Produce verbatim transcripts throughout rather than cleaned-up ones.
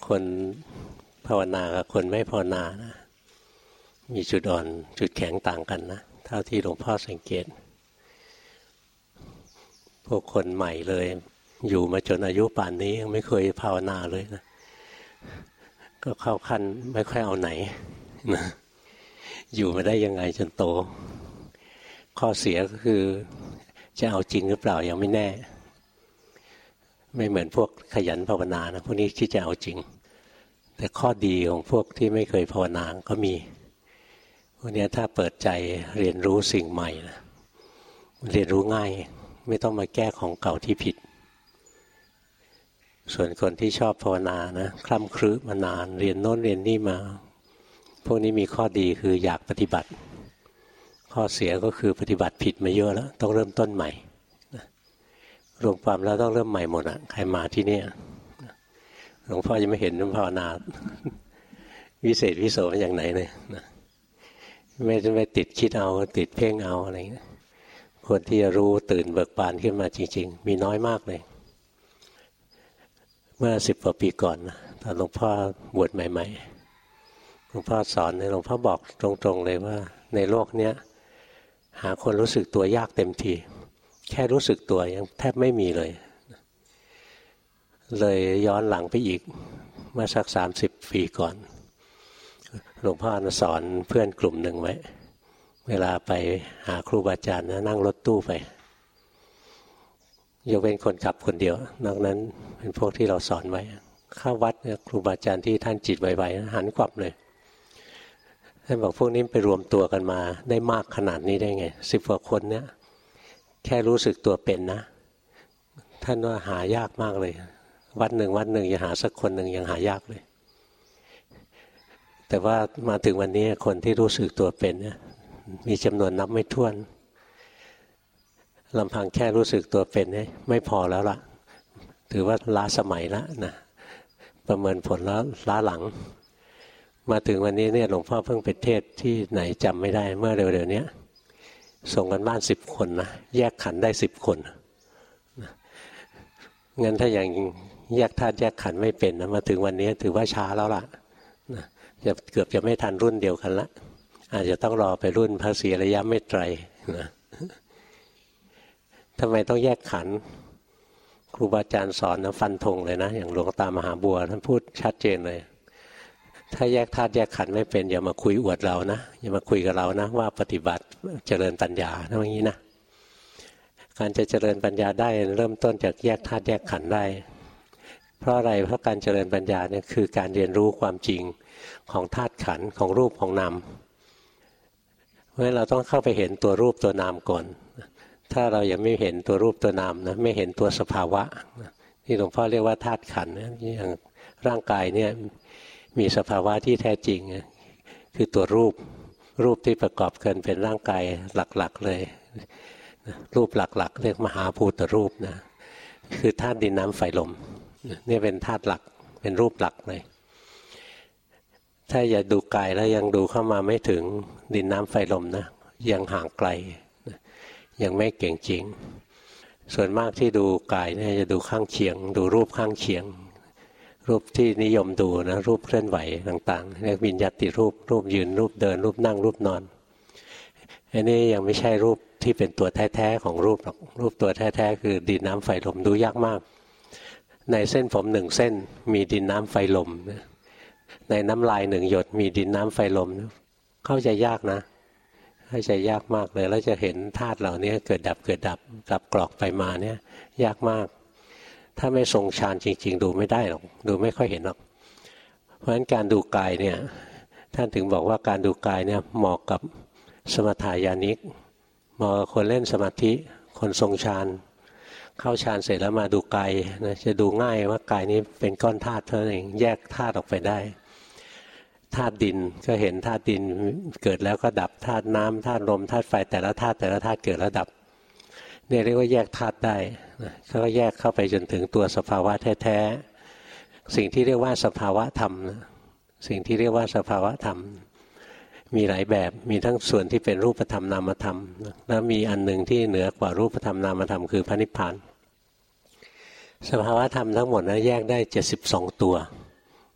คนภาวนากับคนไม่ภาวนานะมีจุดอ่อนจุดแข็งต่างกันนะเท่าที่หลวงพ่อสังเกตพวกคนใหม่เลยอยู่มาจนอายุป่านนี้ยังไม่เคยภาวนาเลยนะก็เข้าขั้นไม่ค่อยเอาไหนนะอยู่มาได้ยังไงจนโตข้อเสียก็คือจะเอาจริงหรือเปล่ายังไม่แน่ไม่เหมือนพวกขยันภาวนานะพวกนี้ที่จะเอาจริงแต่ข้อดีของพวกที่ไม่เคยภาวนาก็มีพวกนี้ถ้าเปิดใจเรียนรู้สิ่งใหม่นะเรียนรู้ง่ายไม่ต้องมาแก้ของเก่าที่ผิดส่วนคนที่ชอบภาวนานะคล่ำครึมานานเรียนโน้นเรียนนี่มาพวกนี้มีข้อดีคืออยากปฏิบัติข้อเสียก็คือปฏิบัติผิดมาเยอะแล้วต้องเริ่มต้นใหม่รวมความแล้วต้องเริ่มใหม่หมดอ่ะใครมาที่นี่หลวงพ่อยังไม่เห็นภาวนาวิเศษวิโสอย่างไหนเลยนะไม่ไม่ติดคิดเอาติดเพ่งเอาอะไรเงี้ยคนที่จะรู้ตื่นเบิกบานขึ้นมาจริงๆมีน้อยมากเลยเมื่อสิบกว่าปีก่อนนะตอนหลวงพ่อบวชใหม่ๆหลวงพ่อสอนหลวงพ่อบอกตรงๆเลยว่าในโลกเนี้ยหาคนรู้สึกตัวยากเต็มทีแค่รู้สึกตัวยังแทบไม่มีเลยเลยย้อนหลังไปอีกเมื่อสักสามสิบปีก่อนหลวงพ่อสอนเพื่อนกลุ่มหนึ่งไว้เวลาไปหาครูบาอาจารย์นะนั่งรถตู้ไปยกเว้นคนขับคนเดียวนอกนั้นเป็นพวกที่เราสอนไว้เข้าวัดเนี่ยครูบาอาจารย์ที่ท่านจิตไวๆหันกลับเลยท่านบอกพวกนี้ไปรวมตัวกันมาได้มากขนาดนี้ได้ไงสิบกว่าคนเนี่ยแค่รู้สึกตัวเป็นนะท่านว่าหายากมากเลยวัดหนึ่งวัดหนึ่งจะหาสักคนหนึ่งยังหายากเลยแต่ว่ามาถึงวันนี้คนที่รู้สึกตัวเป็นเนี่ยมีจำนวนนับไม่ถ้วนลำพังแค่รู้สึกตัวเป็นเนี่ยไม่พอแล้วล่ะถือว่าล้าสมัยแล้วนะประเมินผลแล้วล้าหลังมาถึงวันนี้เนี่ยหลวงพ่อเพิ่งไปเทศที่ไหนจำไม่ได้เมื่อเร็วๆนี้ส่งกันบ้านสิบคนนะแยกขันธ์ได้สิบคนงั้นถ้าอย่างแยกธาตุแยกขันธ์ไม่เป็นนะมาถึงวันนี้ถือว่าช้าแล้วล่ะนะจะเกือบจะไม่ทันรุ่นเดียวกันละอาจจะต้องรอไปรุ่นพระศรีอริยเมตไตรนะทำไมต้องแยกขันธ์ครูบาอาจารย์สอนนะฟันธงเลยนะอย่างหลวงตามหาบัวท่านพูดชัดเจนเลยถ้าแยกธาตุแยกขันธ์ไม่เป็นอย่ามาคุยอวดเรานะอย่ามาคุยกับเรานะว่าปฏิบัติเจริญปัญญาทั้งอย่างนี้นะการจะเจริญปัญญาได้เริ่มต้นจากแยกธาตุแยกขันธ์ได้เพราะอะไรเพราะการเจริญปัญญาเนี่ยคือการเรียนรู้ความจริงของธาตุขันธ์ของรูปของนามเพราะฉะนั้นเราต้องเข้าไปเห็นตัวรูปตัวนามก่อนถ้าเรายังไม่เห็นตัวรูปตัวนามนะไม่เห็นตัวสภาวะที่หลวงพ่อเรียกว่าธาตุขันธ์อย่างร่างกายเนี่ยมีสภาวะที่แท้จริงคือตัวรูปรูปที่ประกอบกันเป็นร่างกายหลักๆเลยรูปหลักๆเรียกมหาภูตรูปนะคือธาตุดินน้ำไฟลมนี่เป็นธาตุหลักเป็นรูปหลักเลยถ้าอย่าดูกายแล้วยังดูเข้ามาไม่ถึงดินน้ำไฟลมนะยังห่างไกลยังไม่เก่งจริงส่วนมากที่ดูกายเนี่ยจะดูข้างเคียงดูรูปข้างเคียงรูปที่นิยมดูนะรูปเคลื่อนไหวต่างๆเรียกวิญญาติรูปรูปยืนรูปเดินรูปนั่งรูปนอนอันนี้ยังไม่ใช่รูปที่เป็นตัวแท้ๆของรูปหรอกรูปตัวแท้ๆคือดินน้ำไฟลมดูยากมากในเส้นผมหนึ่งเส้นมีดินน้ำไฟลมในน้ำลายหนึ่งหยดมีดินน้ำไฟลมเข้าใจยากนะเข้าใจยากมากเลยแล้วจะเห็นธาตุเหล่านี้เกิดดับเกิดดับกลับกรอกไปมาเนี่ยยากมากถ้าไม่ทรงฌานจริงๆดูไม่ได้หรอกดูไม่ค่อยเห็นหรอกเพราะฉะนั้นการดูกายเนี่ยท่านถึงบอกว่าการดูกายเนี่ยเหมาะกับสมถายานิกเหมาะกับคนเล่นสมาธิคนทรงฌานเข้าฌานเสร็จแล้วมาดูกายนะจะดูง่ายว่ากายนี้เป็นก้อนธาตุเท่านั้นเองแยกธาตุออกไปได้ธาตุดินก็เห็นธาตุดินเกิดแล้วก็ดับธาตุน้ำธาตุลมธาตุไฟแต่ละธาตุแต่ละธาตุเกิดแล้วดับเนี่ยเรียกว่าแยกธาตุได้เขาก็แยกเข้าไปจนถึงตัวสภาวะแท้ๆสิ่งที่เรียกว่าสภาวะธรรมนะสิ่งที่เรียกว่าสภาวะธรรมมีหลายแบบมีทั้งส่วนที่เป็นรูปธรรมนามธรรมแล้วมีอันหนึ่งที่เหนือกว่ารูปธรรมนามธรรมคือพระนิพพานสภาวะธรรมทั้งหมดนะแยกได้เจ็ดสิบสองตัว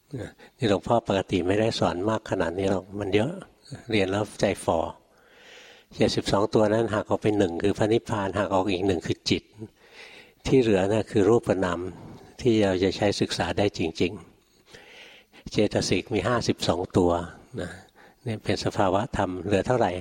นี่หลวงพ่อปกติไม่ได้สอนมากขนาดนี้หรอกมันเยอะเรียนแล้วใจฝ่อเจ็ดสิบสองตัวนั้นหักออกไปหนึ่งคือพระนิพพานหักออกอีกหนึ่งคือจิตที่เหลือนะคือรูปนามที่เราจะใช้ศึกษาได้จริงๆเจตสิกมีห้าสิบสองตัวนะนี่เป็นสภาวะธรรมเหลือเท่าไหร่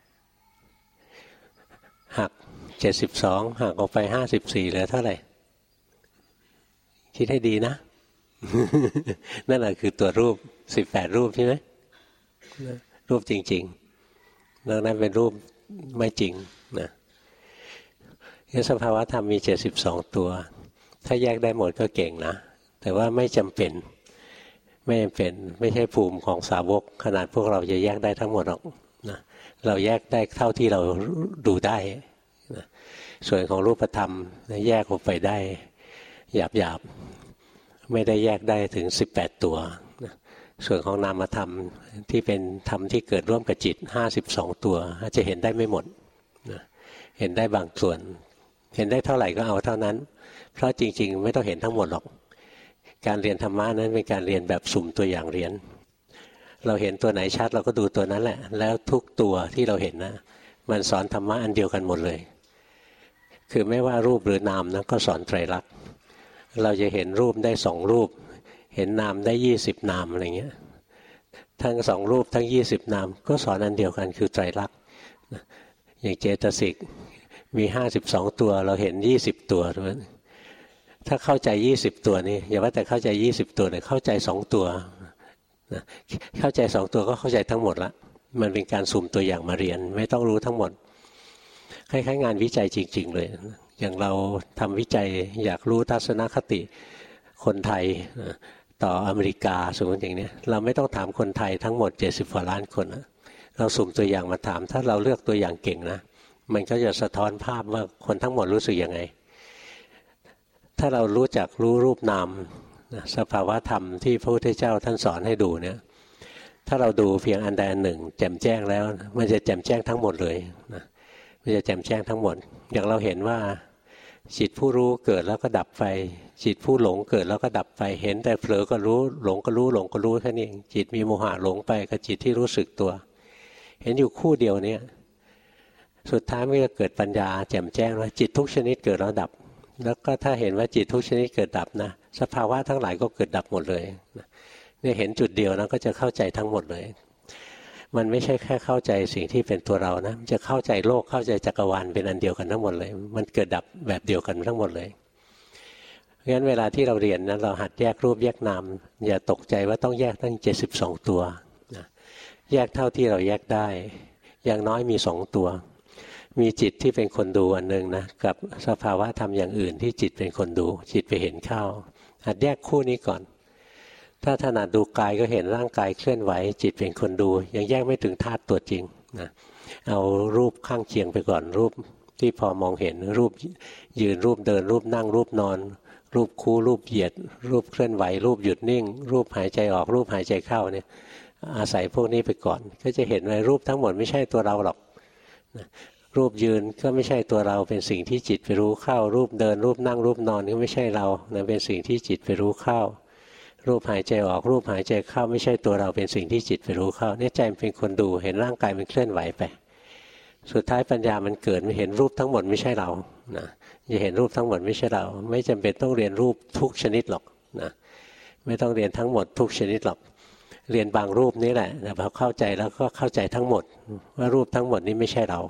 หักเจ็ดสิบสองหักออกไปห้าสิบสี่เหลือเท่าไหร่คิดให้ดีนะ นั่นแหละคือตัวรูปสิบแปดรูปใช่ไหมรูปจริงๆนอกนั้นเป็นรูปไม่จริงนะสภาวะธรรมมีเจ็ดสิบสองตัวถ้าแยกได้หมดก็เก่งนะแต่ว่าไม่จำเป็นไม่จำเป็นไม่ใช่ภูมิของสาวกขนาดพวกเราจะแยกได้ทั้งหมดหรอกนะเราแยกได้เท่าที่เราดูได้นะส่วนของรูปธรรมแยกออกไปได้หยาบๆไม่ได้แยกได้ถึงสิบแปดตัวนะส่วนของนามธรรมที่เป็นธรรมที่เกิดร่วมกับจิตห้าสิบสองตัวจะเห็นได้ไม่หมดนะเห็นได้บางส่วนเห็นได้เท่าไหร่ก็เอาเท่านั้นเพราะจริงๆไม่ต้องเห็นทั้งหมดหรอกการเรียนธรรมะนั้นเป็นการเรียนแบบสุ่มตัวอย่างเรียนเราเห็นตัวไหนชัดเราก็ดูตัวนั้นแหละแล้วทุกตัวที่เราเห็นนะมันสอนธรรมะอันเดียวกันหมดเลยคือไม่ว่ารูปหรือนามนะก็สอนไตรลักษณ์เราจะเห็นรูปได้สองรูปเห็นนามได้ยี่สิบนามอะไรเงี้ยทั้งสองรูปทั้งยี่สิบนามก็สอนอันเดียวกันคือไตรลักษณ์อย่างเจตสิกมีห้าสิบสองตัวเราเห็นยี่สิบตัวถ้าเข้าใจยี่สิบตัวนี่อย่าว่าแต่เข้าใจยี่สิบตัวเลยเข้าใจสองตัวนะเข้าใจสองตัวก็เข้าใจทั้งหมดละมันเป็นการสุ่มตัวอย่างมาเรียนไม่ต้องรู้ทั้งหมดคล้ายๆงานวิจัยจริงๆเลยอย่างเราทำวิจัยอยากรู้ทัศนคติคนไทยต่ออเมริกาสมมติอย่างนี้เราไม่ต้องถามคนไทยทั้งหมดเจ็ดสิบกว่าล้านคนนะเราสุ่มตัวอย่างมาถามถ้าเราเลือกตัวอย่างเก่งนะมันก็จะสะท้อนภาพว่าคนทั้งหมดรู้สึกยังไงถ้าเรารู้จักรู้รูปนามสภาวะธรรมที่พระพุทธเจ้าท่านสอนให้ดูเนี่ยถ้าเราดูเพียงอันใดอันหนึ่งแจ่มแจ้งแล้วมันจะแจ่มแจ้งทั้งหมดเลยนะมันจะแจ่มแจ้งทั้งหมดอย่างเราเห็นว่าจิตผู้รู้เกิดแล้วก็ดับไปจิตผู้หลงเกิดแล้วก็ดับไปเห็นแต่เผลอก็รู้หลงก็รู้หลงก็รู้แค่นี้เองจิตมีโมหะหลงไปกับจิตที่รู้สึกตัวเห็นอยู่คู่เดียวเนี่ยสุดท้ายมันจะเกิดปัญญาแจ่มแจ้งว่าจิตทุกชนิดเกิดแล้วดับแล้วก็ถ้าเห็นว่าจิตทุกชนิดเกิดดับนะสภาวะทั้งหลายก็เกิดดับหมดเลยเนี่ยเห็นจุดเดียวนะก็จะเข้าใจทั้งหมดเลยมันไม่ใช่แค่เข้าใจสิ่งที่เป็นตัวเรานะมันจะเข้าใจโลกเข้าใจจักรวาลเป็นอันเดียวกันทั้งหมดเลยมันเกิดดับแบบเดียวกันทั้งหมดเลยเพราะฉะนั้นเวลาที่เราเรียนนะเราหัดแยกรูปแยกนามอย่าตกใจว่าต้องแยกตั้งเจ็ดสิบสองตัวนะแยกเท่าที่เราแยกได้อย่างน้อยมีสองตัวมีจิตที่เป็นคนดูอันนึงนะกับสภาวะธรรมอย่างอื่นที่จิตเป็นคนดูจิตไปเห็นเข้าหัดแยกคู่นี้ก่อนถ้าถนัดดูกายก็เห็นร่างกายเคลื่อนไหวจิตเป็นคนดูยังแยกไม่ถึงธาตุตัวจริงนะเอารูปข้างเคียงไปก่อนรูปที่พอมองเห็นรูปยืนรูปเดินรูปนั่งรูปนอนรูปคู่รูปเหยียดรูปเคลื่อนไหวรูปหยุดนิ่งรูปหายใจออกรูปหายใจเข้าเนี่ยอาศัยพวกนี้ไปก่อนก็จะเห็นว่ารูปทั้งหมดไม่ใช่ตัวเราหรอกนะรูปยืนก็ไม่ใช่ตัวเราเป็นสิ่งที่จิตไปรู้เข้ารูปเดินรูปนั่งรูปนอนก็ไม่ใช่เรานะเป็นสิ่งที่จิตไปรู้เข้ารูปหายใจออกรูปหายใจเข้าไม่ใช่ตัวเราเป็นสิ่งที่จิตไปรู้เข้าเนี่ยใจมันเป็นคนดูเห็นร่างกายมันเคลื่อนไหวไปสุดท้ายปัญญามันเกิดมันเห็นรูปทั้งหมดไม่ใช่เรานะจะเห็นรูปทั้งหมดไม่ใช่เราไม่จำเป็นต้องเรียนรูปทุกชนิดหรอกนะไม่ต้องเรียนทั้งหมดทุกชนิดหรอกเรียนบางรูปนี่แหละแต่พอเข้าใจแล้วก็เข้าใจทั้งหมดว่ารูปทั้งหมดนี้ไม่ใช่เรา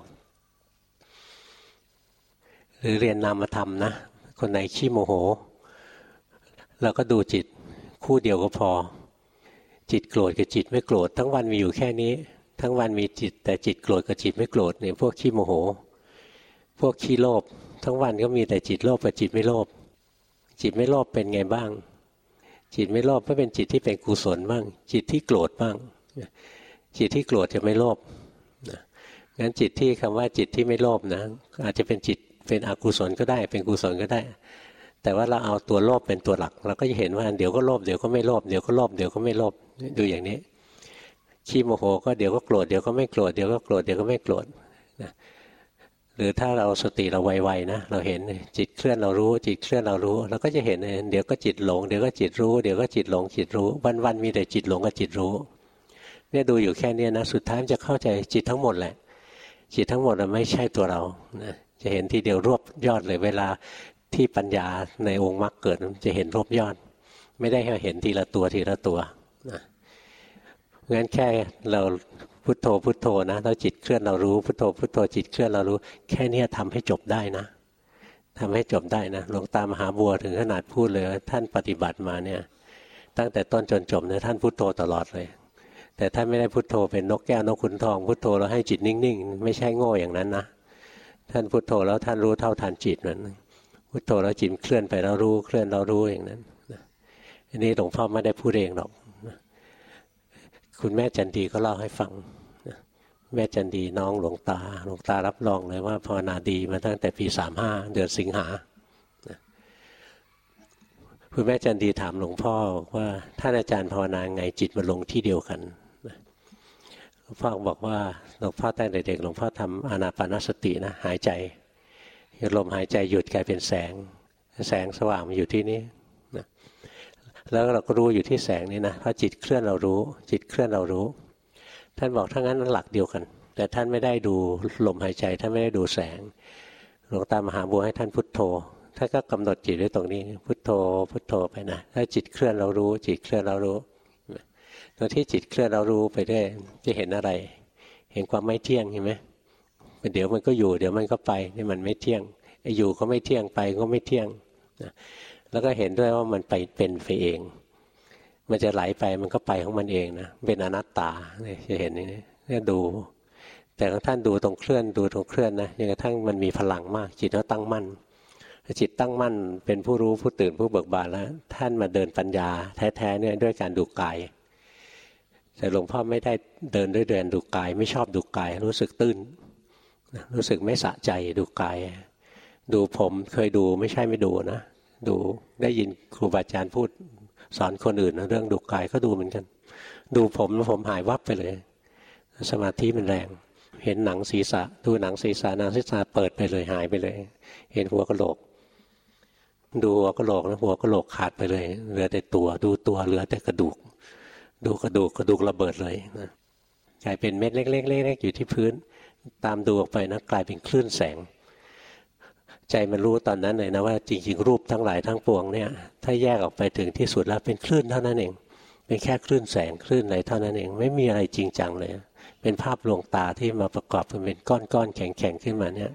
หรือเรียนนามธรรมนะคนไหนขี้โมโหเราก็ดูจิตคู่เดียวก็พอจิตโกรธกับจิตไม่โกรธทั้งวันมีอยู่แค่นี้ทั้งวันมีจิตแต่จิตโกรธกับจิตไม่โกรธเนี่ยพวกขี้โมโหพวกขี้โลภทั้งวันก็มีแต่จิตโลภกับจิตไม่โลภจิตไม่โลภเป็นไงบ้างจิตไม่โลภก็เป็นจิตที่เป็นกุศลบ้างจิตที่โกรธบ้างจิตที่โกรธจะไม่โลภนะงั้นจิตที่คำว่าจิตที่ไม่โลภนะอาจจะเป็นจิตเป็นอกุศลก็ได้เป็นกุศลก็ได้แต่ว่าเราเอาตัวโลภเป็นตัวหลักเราก็จะเห็นว่าเดี๋ยวก็โลภเดี๋ยวก็ไม่โลภเดี๋ยวก็โลภเดี๋ยวก็ไม่โลภดูอย่างนี้ขี้โมโหก็เดี๋ยวก็โกรธเดี๋ยวก็ไม่โกรธเดี๋ยวก็โกรธเดี๋ยวก็ไม่โกรธนะหรือถ้าเราสติเราไวๆนะเราเห็นจิตเคลื่อนเรารู้จิตเคลื่อนเรารู้เราก็จะเห็นเดี๋ยวก็จิตหลงเดี๋ยวก็จิตรู้เดี๋ยวก็จิตหลงจิตรู้วันๆมีแต่จิตหลงกับจิตรู้เนี่ยดูอยู่แค่นี้นะสุดท้ายจะเข้าใจจิตทั้งหมดแหละจิตทั้งหมดไม่ใช่ตัวเรานะจะเห็นทีเดียวรวบยอดเลยเวลาที่ปัญญาในองค์มรรคเกิดจะเห็นรวบยอดไม่ได้เห็นทีละตัวทีละตัวนะงั้นแค่เราพุทโธพุทโธนะแล้วจิตเคลื่อนเรารู้พุทโธพุทโธจิตเคลื่อนเรารู้แค่นี้ทำให้จบได้นะทำให้จบได้นะหลวงตามหาบัวถึงขนาดพูดเลยว่าท่านปฏิบัติมาเนี่ยตั้งแต่ต้นจนจบเนี่ยท่านพุทโธตลอดเลยแต่ท่านไม่ได้พุทโธเป็นนกแก้วนกขุนทองพุทโธแล้วให้จิตนิ่งๆไม่ใช่โง่อย่างนั้นนะท่านพุทโธแล้วท่านรู้เท่าทันจิตนั้นพุทโธแล้วจิตเคลื่อนไปแล้วรู้เคลื่อนเรารู้อย่างนั้นอันนี้หลวงพ่อไม่ได้พูดเองหรอกคุณแม่จันดีก็เล่าให้ฟังแม่จันดีน้องหลวงตาหลวงตารับรองเลยว่าภาวนาดีมาตั้งแต่ปีสามห้าเดือนสิงหาคุณแม่จันดีถามหลวงพ่อว่าท่านอาจารย์ภาวนาไงจิตมาลงที่เดียวกันหลวงพ่อบอกว่าหลวงพ่อตั้งแต่เด็กหลวงพ่อทำอานาปานสตินะหายใจลมหายใจหยุดกลายเป็นแสงแสงสว่างมันอยู่ที่นี้นะแล้วเราก็รู้อยู่ที่แสงนี้นะเพราะจิตเคลื่อนเรารู้จิตเคลื่อนเรารู้ท่านบอกถ้างั้นหลักเดียวกันแต่ท่านไม่ได้ดูลมหายใจท่านไม่ได้ดูแสงหลวงตามหาบัวให้ท่านพุทโธท่านก็กำหนดจิตไว้ตรงนี้พุทโธพุทโธไปนะถ้าจิตเคลื่อนเรารู้จิตเคลื่อนเรารู้ตรงที่จิตเคลื่อนเรารู้ไปได้จะเห็นอะไรเห็นความไม่เที่ยงเห็นไหมเดี๋ยวมันก็อยู่เดี๋ยวมันก็ไปนี่มันไม่เที่ยงไอ้อยู่ก็ไม่เที่ยงไปก็ไม่เที่ยงนะแล้วก็เห็นด้วยว่ามันไปเป็นไปเองมันจะไหลไปมันก็ไปของมันเองนะเป็นอนัตตาเนี่ยจะเห็นอย่างนี้เนี่ยดูแต่ท่านดูตรงเคลื่อนดูตรงเคลื่อนนะจนกระทั่งมันมีพลังมากจิตก็ตั้งมั่นจิตตั้งมั่นเป็นผู้รู้ผู้ตื่นผู้เบิกบานแล้วท่านมาเดินปัญญาแท้ๆเนี่ยด้วยการดูกายแต่หลวงพ่อไม่ได้เดินด้วยเดินดูกายไม่ชอบดูกายรู้สึกตื้นรู้สึกไม่สะใจดูกายดูผมเคยดูไม่ใช่ไม่ดูนะดูได้ยินครูบาอาจารย์พูดสอนคนอื่นนะเรื่องดูกายก็ดูเหมือนกันดูผมผมหายวับไปเลยสมาธิมันแรงเห็นหนังศีรษะดูหนังศีรษะหนังศีรษะเปิดไปเลยหายไปเลยเห็นหัวกะโหลกดูหัวกะโหลกแล้วหัวกะโหลกขาดไปเลยเหลือแต่ตัวดูตัวเหลือแต่กระดูกดูกระดูกกระดูกระเบิดเลยนะกลายเป็นเม็ดเล็กๆเล็กๆอยู่ที่พื้นตามดูออกไปนะกลายเป็นคลื่นแสงใจมันรู้ตอนนั้นเลยนะว่าจริงๆรูปทั้งหลายทั้งปวงเนี่ยถ้าแยกออกไปถึงที่สุดแล้วเป็นคลื่นเท่านั้นเองเป็นแค่คลื่นแสงคลื่นอะไรเท่านั้นเองไม่มีอะไรจริงจังเลยเป็นภาพลวงตาที่มาประกอบเป็นก้อนๆแข็งๆขึ้นมาเนี่ย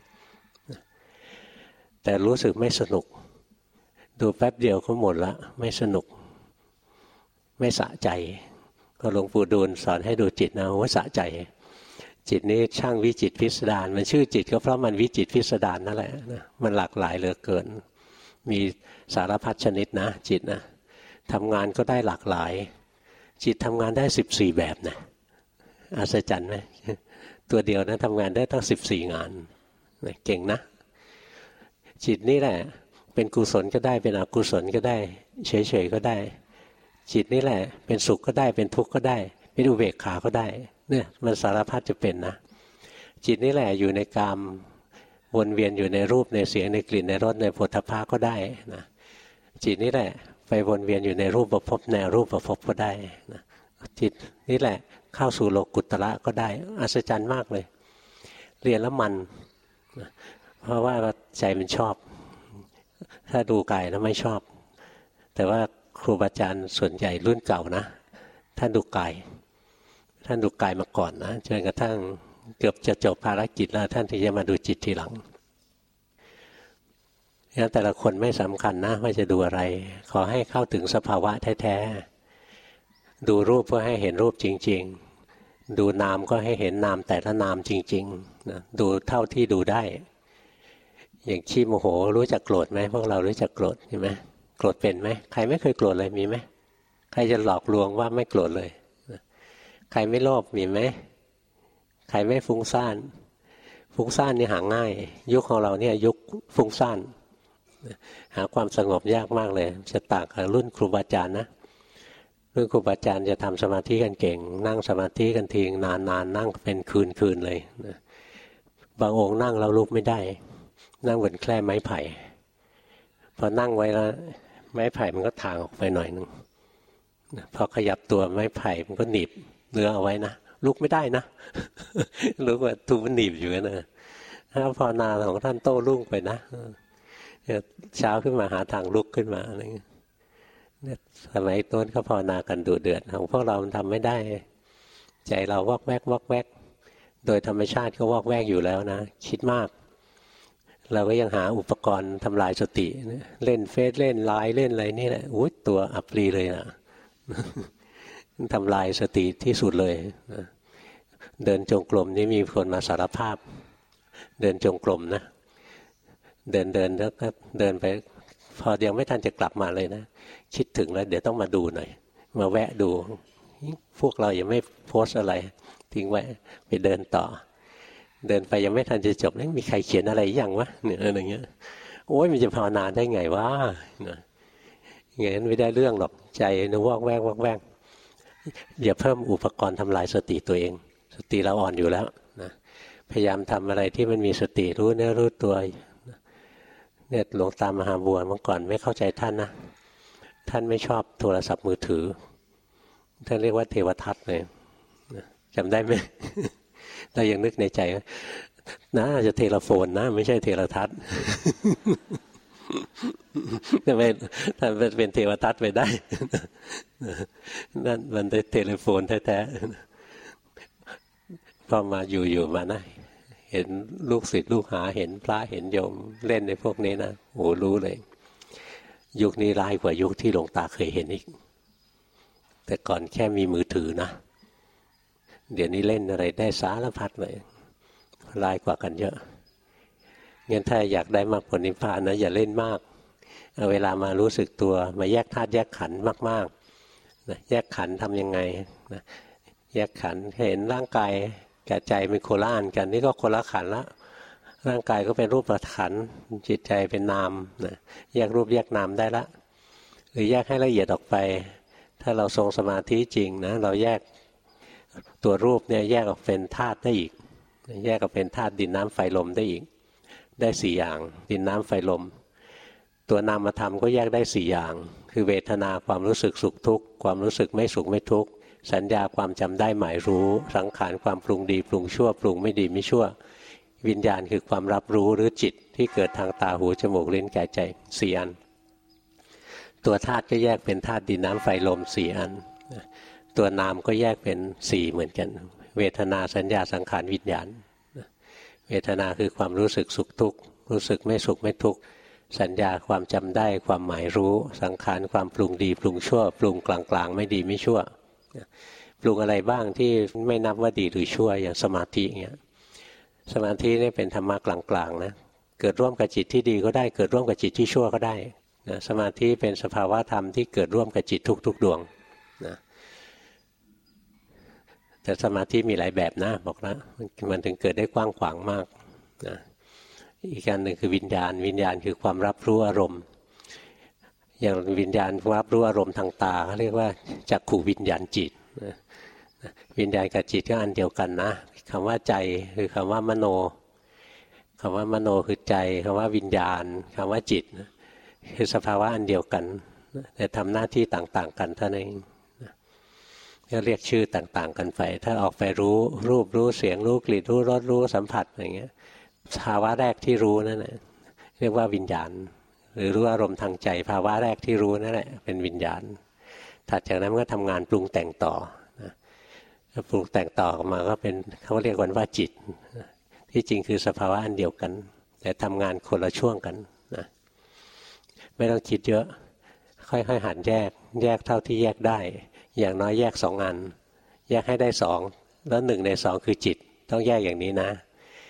แต่รู้สึกไม่สนุกดูแป๊บเดียวก็หมดละไม่สนุกไม่สะใจก็หลวงปู่ดูลสอนให้ดูจิตนะว่าสะใจจิตนี้ช่างวิจิตรพิสดารมันชื่อจิตก็เพราะมันวิจิตรพิสดารนั่นแหละนะมันหลากหลายเหลือเกินมีสารพัดชนิดนะจิตนะทำงานก็ได้หลากหลายจิตทำงานได้สิบสี่แบบนะอัศจรรย์ไหมตัวเดียวนะทำงานได้ตั้งสิบสี่งานเก่งนะจิตนี่แหละเป็นกุศลก็ได้เป็นอกุศลก็ได้เฉยๆก็ได้จิตนี่แหละเป็นสุขก็ได้เป็นทุกข์ก็ได้เป็นอุเบกขาก็ได้เนี่ยมันสารพัดจะเป็นนะจิตนี่แหละอยู่ในกามวนเวียนอยู่ในรูปในเสียงในกลิ่นในรสในโผฏฐัพพะก็ได้นะจิตนี่แหละไปวนเวียนอยู่ในรูปประพบในรูปประพบก็ได้นะจิตนี่แหละเข้าสู่โลกุตตระก็ได้อัศจรรย์มากเลยเรียนแล้วมันนะเพราะว่าใจมันชอบถ้าดูกายแล้วไม่ชอบแต่ว่าครูบาอาจารย์ส่วนใหญ่รุ่นเก่านะท่านดูกายท่านดูกายมาก่อนนะจนกระทั่งเกือบจะจบภารกิจแล้วท่านถึงจะมาดูจิตทีหลังงั้นแต่ละคนไม่สำคัญนะว่าจะดูอะไรขอให้เข้าถึงสภาวะแท้ๆดูรูปเพื่อให้เห็นรูปจริงๆดูนามก็ให้เห็นนามแต่ละนามจริงๆนะดูเท่าที่ดูได้อย่างขี้โมโหรู้จักโกรธไหมพวกเรารู้จักโกรธใช่ไหมโกรธเป็นไหมใครไม่เคยโกรธเลยมีไหมใครจะหลอกลวงว่าไม่โกรธเลยใครไม่โลภมีไหมใครไม่ฟุ้งซ่านฟุ้งซ่านนี่หาง่ายยุคของเราเนี่ยยุคฟุ้งซ่านหาความสงบยากมากเลยจะต่างกับรุ่นครูบาอาจารย์นะรุ่นครูบาอาจารย์จะทำสมาธิกันเก่งนั่งสมาธิกันทีนานๆ น, นั่งเป็นคืนๆเลยนะบางองค์นั่งแล้วลุกไม่ได้นั่งบนแคร่ไม้ไผ่พอนั่งไว้แล้วไม้ไผ่มันก็ถ่างออกไปหน่อยนึงพอขยับตัวไม้ไผ่มันก็หนีบเนื้อเอาไว้นะลุกไม่ได้นะรู้ว่าถูกมันหนีบอยู่นะถ้าภาวนาของท่านโต้รุ่งไปนะเช้าขึ้นมาหาทางลุกขึ้นมาอะไรเงี้ยสมัยต้นเขาภาวนากันดุเดือดของพวกเราทำไม่ได้ใจเราวอกแวกวอกแวกโดยธรรมชาติก็วอกแวกอยู่แล้วนะคิดมากเราก็ยังหาอุปกรณ์ทำลายสติเล่นเฟซเล่นไลน์เล่นอะไรนี่แหละอุ้ยตัวอัปรีเลยนะทำลายสติที่สุดเลยเดินจงกรมนี่มีคนมาสารภาพเดินจงกรมนะเดินเดินแล้วก็เดินไปพอยังไม่ทันจะกลับมาเลยนะคิดถึงแล้วเดี๋ยวต้องมาดูหน่อยมาแวะดูพวกเรายังไม่โพสอะไรทิ้งไว้ไปเดินต่อเดินไปยังไม่ทันจะจบแล้วมีใครเขียนอะไรยังวะเนี่ยอะไรเงี้ยโอ้ยมันจะภาวนาได้ไงวะอย่างนั้นไม่ได้เรื่องหรอกใจนึกวอกแวกวอกแวกอย่าเพิ่มอุปกรณ์ทำลายสติตัวเองสติเราอ่อนอยู่แล้วนะพยายามทำอะไรที่มันมีสติรู้เนื้อรู้ตัวเนี่ยหลวงตามหาบัวเมื่อก่อนไม่เข้าใจท่านนะท่านไม่ชอบโทรศัพท์มือถือท่านเรียกว่าเทวทัศน์เลยจำได้ไหมเรายังนึกในใจน่าจะเทเลโฟนนะไม่ใช่เทเลทัศน์ทำไมถ้าเป็นเทวทัศน์ไปได้นั่นมันเป็นเทเลโฟนแท้ๆพอมาอยู่ๆมานะเห็นลูกศิษย์ลูกหาเห็นพระเห็นโยมเล่นในพวกนี้นะโอ้รู้เลยยุคนี้ร้ายกว่ายุคที่หลวงตาเคยเห็นอีกแต่ก่อนแค่มีมือถือนะเดี๋ยวนี้เล่นอะไรได้สารพัดเลยร้ายกว่ากันเยอะงั้นถ้าอยากได้มรรคผลนิพพานนะอย่าเล่นมากเอาเวลามารู้สึกตัวมาแยกธาตุแยกขันธ์มากๆนะแยกขันธ์ทำยังไงนะแยกขันธ์เห็นร่างกายกับใจเป็นโคละอันกันนี่ก็คนละขันธ์ละร่างกายก็เป็นรูปขันธ์จิตใจเป็นนามนะแยกรูปแยกนามได้ละหรือแยกให้ละเอียดออกไปถ้าเราทรงสมาธิจริงนะเราแยกตัวรูปเนี่ยแยกออกเป็นธาตุได้อีกแยกออกเป็นธาตุดินน้ำไฟลมได้อีกได้สี่อย่างดินน้ำไฟลมตัวนามธรรมก็แยกได้สี่อย่างคือเวทนาความรู้สึกสุขทุกข์ความรู้สึกไม่สุขไม่ทุกข์สัญญาความจำได้หมายรู้สังขารความปรุงดีปรุงชั่วปรุงไม่ดีไม่ชั่ววิญญาณคือความรับรู้หรือจิตที่เกิดทางตาหูจมูกลิ้นกายใจสี่อันตัวธาตุก็แยกเป็นธาตุดินน้ำไฟลมสี่อันตัวนามก็แยกเป็นสี่เหมือนกันเวทนาสัญญาสังขารวิญญาณเวทนาคือความรู้สึกสุขทุกข์รู้สึกไม่สุขไม่ทุกข์สัญญาความจำได้ความหมายรู้สังขารความปรุงดีปรุงชั่วปรุงกลางๆไม่ดีไม่ชั่วปรุงอะไรบ้างที่ไม่นับว่าดีหรือชั่วอย่างสมาธิอย่างเงี้ยสมาธินี่เป็นธรรมะกลางๆนะเกิดร่วมกับจิตที่ดีก็ได้เกิดร่วมกับจิตที่ชั่วก็ได้นะสมาธิเป็นสภาวะธรรมที่เกิดร่วมกับจิตทุกๆดวงนะแต่สมาธิมีหลายแบบนะบอกแล้วมันถึงเกิดได้กว้างขวางมากนะอีกการหนึ่งคือวิญญาณวิญญาณคือความรับรู้อารมณ์อย่างวิญญาณรับรู้อารมณ์ทางตาเขาเรียกว่าจักขุวิญญาณจิตนะวิญญาณกับจิตก็อันเดียวกันนะคำว่าใจคือคำว่ามโนคำว่ามโนคือใจคำว่าวิญญาณคำว่าจิตคือสภาวะอันเดียวกันแต่ทำหน้าที่ต่างๆกันเท่านั้นเองก็เรียกชื่อต่างๆกันไปถ้าออกไปรู้รูปรู้เสียงรู้กลิ่นรู้รสรู้สัมผัสอย่างเงี้ยภาวะแรกที่รู้นั่นแหละเรียกว่าวิญญาณหรือรู้อารมณ์ทางใจภาวะแรกที่รู้นั่นแหละเป็นวิญญาณถัดจากนั้นก็ทำงานปรุงแต่งต่อนะปรุงแต่งต่อออกมาก็เป็นเขาเรียกกันว่าจิตที่จริงคือสภาวะอันเดียวกันแต่ทำงานคนละช่วงกันนะไม่ต้องคิดเยอะค่อยๆหัดแยกแยกเท่าที่แยกได้อย่างน้อยแยกสองอันแยกให้ได้สองแล้วหนึ่งในสองคือจิตต้องแยกอย่างนี้นะ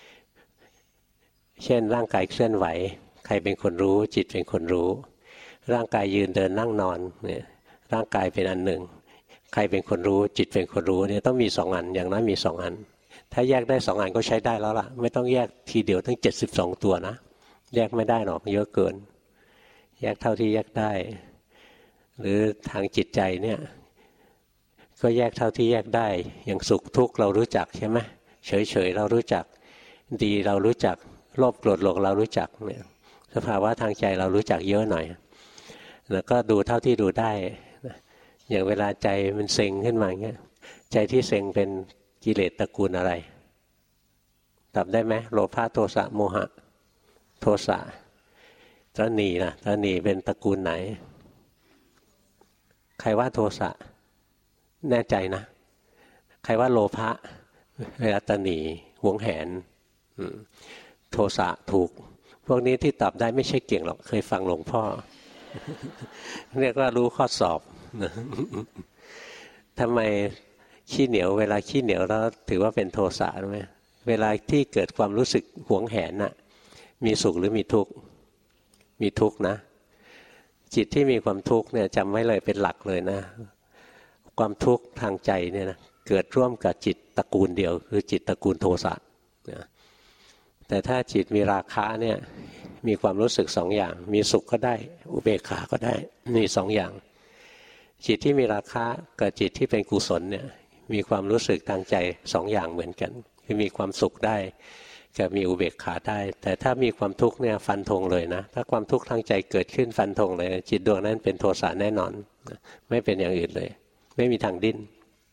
เช่นร่างกายเคลื่อนไหวใครเป็นคนรู้จิตเป็นคนรู้ร่างกายยืนเดินนั่งนอนเนี่ยร่างกายเป็นอันหนึ่งใครเป็นคนรู้จิตเป็นคนรู้เนี่ยต้องมีสองอันอย่างน้อยมีสองอันถ้าแยกได้สองอันก็ใช้ได้แล้วล่ะไม่ต้องแยกทีเดียวทั้งเจ็ดสิบสองตัวนะแยกไม่ได้หรอกเยอะเกินแยกเท่าที่แยกได้หรือทางจิตใจเนี่ยก็แยกเท่าที่แยกได้อย่างสุขทุกข์เรารู้จักใช่ไหมเฉยๆเรารู้จักดีเรารู้จักโลภโกรธหลงเรารู้จักเนี่ยสภาวะทางใจเรารู้จักเยอะหน่อยแล้วก็ดูเท่าที่ดูได้อย่างเวลาใจมันเซ็งขึ้นมาอย่างเงี้ยใจที่เซ็งเป็นกิเลสตระกูลอะไรตอบได้ไหมโลภะโทสะโมหะโทสะตระหนี่นะตระหนี่เป็นตระกูลไหนใครว่าโทสะแน่ใจนะใครว่าโลภะเวลาตระหนี่หวงแหนโทสะถูกพวกนี้ที่ตอบได้ไม่ใช่เก่งหรอกเคยฟังหลวงพ่อเรียกว่ารู้ข้อสอบทำไมขี้เหนียวเวลาขี้เหนียวแล้วถือว่าเป็นโทสะใช่ไหมเวลาที่เกิดความรู้สึกหวงแหนน่ะมีสุขหรือมีทุกข์มีทุกข์นะจิตที่มีความทุกข์เนี่ยจำไว้เลยเป็นหลักเลยนะความทุกข์ทางใจเนี่ยนะเกิดร่วมกับจิตตระกูลเดียวคือจิตตระกูลโทสะนะแต่ถ้าจิตมีราคะเนี่ยมีความรู้สึกสองอย่างมีสุขก็ได้อุเบกขาก็ได้มีสองอย่างจิตที่มีราคะกับจิตที่เป็นกุศลเนี่ยมีความรู้สึกทางใจสองอย่างเหมือนกันคือมีความสุขได้กับมีอุเบกขาได้แต่ถ้ามีความทุกข์เนี่ยฟันธงเลยนะถ้าความทุกข์ทางใจเกิดขึ้นฟันธงเลยจิตดวงนั้นเป็นโทสะแน่นอนไม่เป็นอย่างอื่นเลยไม่มีทางดิ้น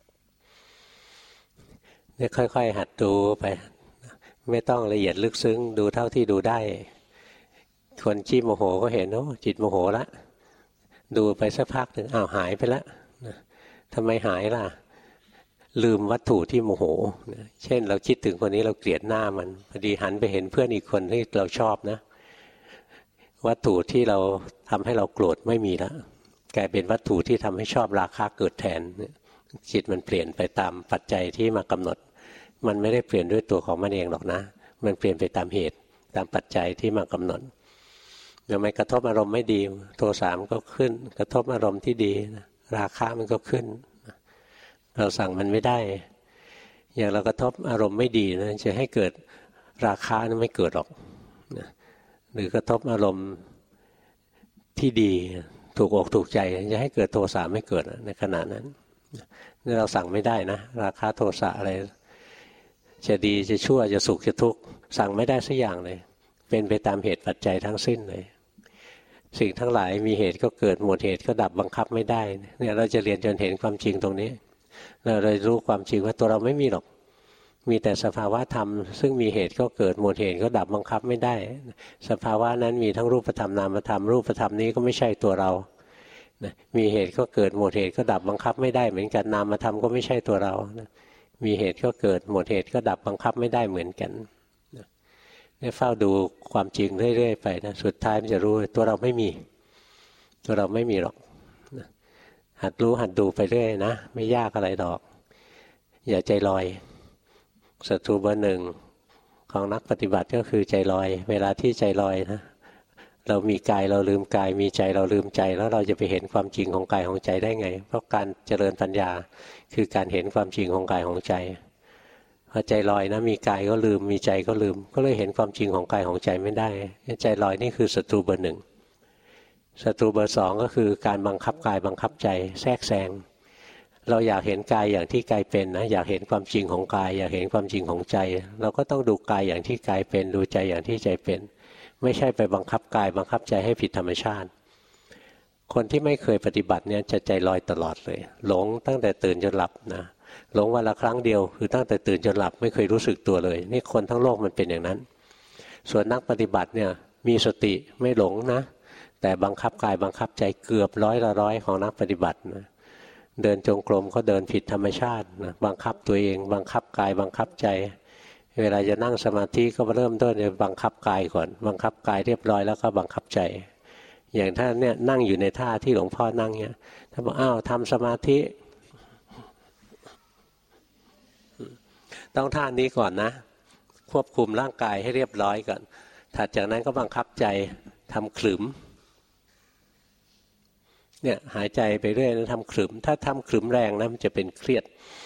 เนี่ยค่อยๆหัดดูไปไม่ต้องละเอียดลึกซึ้งดูเท่าที่ดูได้คนขี้โมโหก็เห็นโอ้จิตโมโหละดูไปสักพักหนึ่งอ้าวหายไปแล้วทำไมหายล่ะลืมวัตถุที่โมโหเช่นเราคิดถึงคนนี้เราเกลียดหน้ามันพอดีหันไปเห็นเพื่อนอีกคนที่เราชอบนะวัตถุที่เราทำให้เราโกรธไม่มีแล้วกลายเป็นวัตถุที่ทำให้ชอบราคะเกิดแทนจิตมันเปลี่ยนไปตามปัจจัยที่มากำหนดมันไม่ได้เปลี่ยนด้วยตัวของมันเองหรอกนะมันเปลี่ยนไปตามเหตุตามปัจจัยที่มากำหนดเดี๋ยวมันกระทบอารมณ์ไม่ดีโทสะมันก็ขึ้นกระทบอารมณ์ที่ดีราคะมันก็ขึ้นเราสั่งมันไม่ได้อย่างเรากระทบอารมณ์ไม่ดีนะจะให้เกิดราคะนั้นไม่เกิดหรอกนะหรือกระทบอารมณ์ที่ดีถูกอกถูกใจจะให้เกิดโทสะไม่เกิดในขณะนั้นนี่เราสั่งไม่ได้นะราคะโทสะอะไรจะดีจะชั่วจะสุขจะทุกข์สั่งไม่ได้สักอย่างเลยเป็นไปตามเหตุปัจจัยทั้งสิ้นเลยสิ่งทั้งหลายมีเหตุก็เกิดหมดเหตุก็ดับบังคับไม่ได้เนี่ยเราจะเรียนจนเห็นความจริงตรงนี้เราเลยรู้ความจริงว่าตัวเราไม่มีหรอกมีแต่สภาวะธรรมซึ่งมีเหตุก็เกิดหมดเหตุก็ดับบังคับไม่ได้สภาวะนั้นมีทั้งรูปธรรมนามธรรมรูปธรรมนี้ก็ไม่ใช่ตัวเรามีเหตุก็เกิดหมดเหตุก็ดับบังคับไม่ได้เหมือนกันนามธรรมก็ไม่ใช่ตัวเรามีเหตุก็เกิดหมดเหตุก็ดับบังคับไม่ได้เหมือนกันเนี่ยเฝ้าดูความจริงเรื่อยๆไปนะสุดท้ายมันจะรู้ตัวเราไม่มีตัวเราไม่มีหรอกหัดรู้หัดดูไปเรื่อยนะไม่ยากอะไรหรอกอย่าใจลอยศัตรูเบอร์หนึ่งของนักปฏิบัติก็คือใจลอยเวลาที่ใจลอยนะเรามีกายเราลืมกายมีใจเราลืมใจแล้วเราจะไปเห็นความจริงของกายของใจได้ไงเพราะการเจริญปัญญาคือการเห็นความจริงของกายของใจพอใจลอยนะมีกายก็ลืมมีใจก็ลืมก็เลยเห็นความจริงของกายของใจไม่ได้ใจลอยนี่คือศัตรูเบอร์หนึ่งศัตรูเบอร์สองก็คือการบังคับกายบังคับใจแทรกแซงเราอยากเห็นกายอย่างที่กายเป็นนะอยากเห็นความจริงของกายอยากเห็นความจริงของใจเราก็ต้องดูกายอย่างที่กายเป็นดูใจอย่างที่ใจเป็นไม่ใช่ไปบังคับกายบังคับใจให้ผิดธรรมชาติคนที่ไม่เคยปฏิบัติเนี่ยจะใจลอยตลอดเลยหลงตั้งแต่ตื่นจนหลับนะหลงวันละครั้งเดียวคือตั้งแต่ตื่นจนหลับไม่เคยรู้สึกตัวเลยนี่คนทั้งโลกมันเป็นอย่างนั้นส่วนนักปฏิบัติเนี่ยมีสติไม่หลงนะแต่บังคับกายบังคับใจเกือบร้อยละร้อยของนักปฏิบัตินะเดินจงกรมก็เดินผิดธรรมชาตินะบังคับตัวเองบังคับกายบังคับใจเวลาจะนั่งสมาธิก็เริ่มต้นจากบังคับกายก่อนบังคับกายเรียบร้อยแล้วก็บังคับใจอย่างถ้าเนี่ยนั่งอยู่ในท่าที่หลวงพ่อนั่งเนี่ยถ้าบอกอ้าวทำสมาธิต้องท่านี้ก่อนนะควบคุมร่างกายให้เรียบร้อยก่อนถัดจากนั้นก็บังคับใจทำขลุ่มเนี่ยหายใจไปเรื่อยแล้วทำขลุ่มถ้าทำขลุ่มแรงนะมันจะเป็นเครียด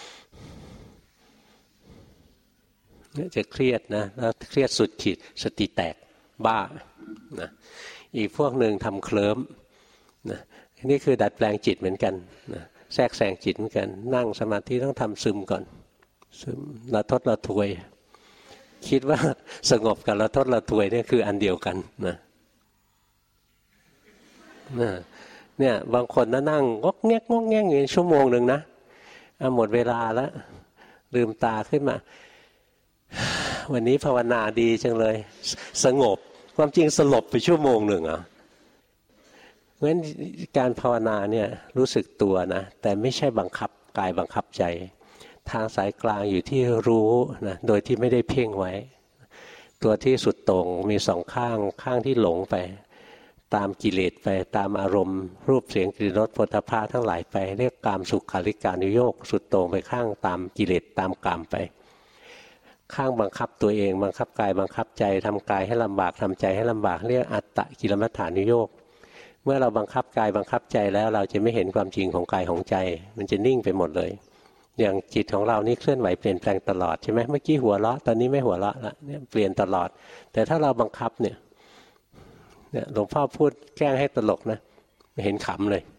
เนี่ยจะเครียดนะแล้วเครียดสุดขีดสติแตกบ้านะอีกพวกหนึ่งทำเคลิ้มนะนี่คือดัดแปลงจิตเหมือนกันนะแทรกแซงจิตเหมือนกันนั่งสมาธิต้องทำซึมก่อนซึมละทดละทวยคิดว่าสงบกับระทดระทวยเนี่ยคืออันเดียวกันนะเนี่ยบางคนนั่งงกแงกงกแงกอยู่ชั่วโมงหนึ่งนะหมดเวลาแล้วลืมตาขึ้นมาวันนี้ภาวนาดีจังเลยสงบความจริงสลบไปชั่วโมงหนึ่งอ่ะเพราะฉะนั้นการภาวนาเนี่ยรู้สึกตัวนะแต่ไม่ใช่บังคับกายบังคับใจทางสายกลางอยู่ที่รู้นะโดยที่ไม่ได้เพ่งไว้ตัวที่สุดโต่งมีสองข้างข้างที่หลงไปตามกิเลสไปตามอารมณ์รูปเสียงกลิ่นรสโผฏฐัพพะทั้งหลายไปเรียกกามสุขาริการุโยคสุดโต่งไปข้างตามกิเลสตามกามไปข้างบังคับตัวเองบังคับกายบังคับใจทำกายให้ลำบากทำใจให้ลำบากเรียกอัตตกิลมัฏฐานุโยคเมื่อเราบังคับกายบังคับใจแล้วเราจะไม่เห็นความจริงของกายของใจมันจะนิ่งไปหมดเลยอย่างจิตของเรานี่เคลื่อนไหวเปลี่ยนแปลงตลอดใช่ไหมเมื่อกี้หัวเราะตอนนี้ไม่หัวเราะละเนี่ยเปลี่ยนตลอดแต่ถ้าเราบังคับเนี่ยเนี่ยหลวงพ่อพูดแกล้งให้ตลกนะไม่เห็นขำเลย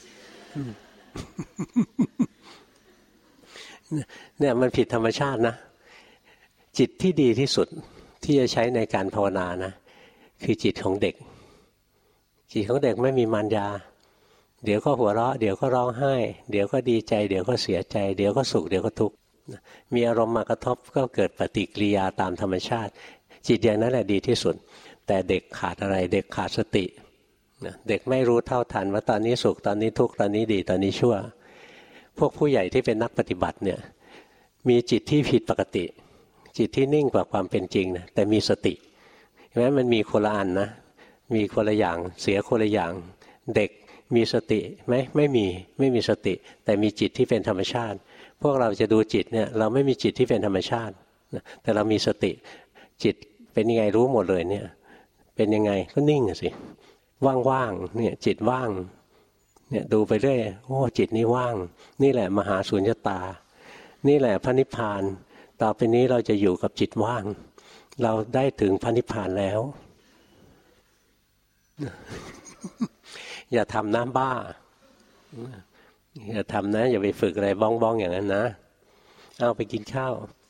เนี่ยมันผิดธรรมชาตินะจิตที่ดีที่สุดที่จะใช้ในการภาวนานะคือจิตของเด็กจิตของเด็กไม่มีมารยาเดี๋ยวก็หัวเราะเดี๋ยวก็ร้องไห้เดี๋ยวก็ดีใจเดี๋ยวก็เสียใจเดี๋ยวก็สุขเดี๋ยวก็ทุกข์มีอารมณ์มากระทบก็เกิดปฏิกิริยาตามธรรมชาติจิตอย่างนั้นแหละดีที่สุดแต่เด็กขาดอะไรเด็กขาดสติเด็กไม่รู้เท่าทันว่าตอนนี้สุขตอนนี้ทุกข์ตอนนี้ดีตอนนี้ชั่วพวกผู้ใหญ่ที่เป็นนักปฏิบัติเนี่ยมีจิตที่ผิดปกติจิตที่นิ่งกว่าความเป็นจริงนะแต่มีสติเพราะฉะนั้นมันมีคนละอันนะมีคนละอย่างเสียคนละอย่างเด็กมีสติไหมไม่มีไม่มีสติแต่มีจิตที่เป็นธรรมชาติพวกเราจะดูจิตเนี่ยเราไม่มีจิตที่เป็นธรรมชาติแต่เรามีสติจิตเป็นยังไงรู้หมดเลยเนี่ยเป็นยังไงก็นิ่งสิว่างๆเนี่ยจิตว่างเนี่ยดูไปเรื่อยโอ้จิตนี้ว่างนี่แหละมหาสุญญตานี่แหละพระนิพพานต่อไปนี้เราจะอยู่กับจิตว่างเราได้ถึงพระนิพพานแล้วอย่าทำน้ำบ้าอย่าทำนะอย่าไปฝึกอะไรบ้องๆอย่างนั้นนะเอาไปกินข้าว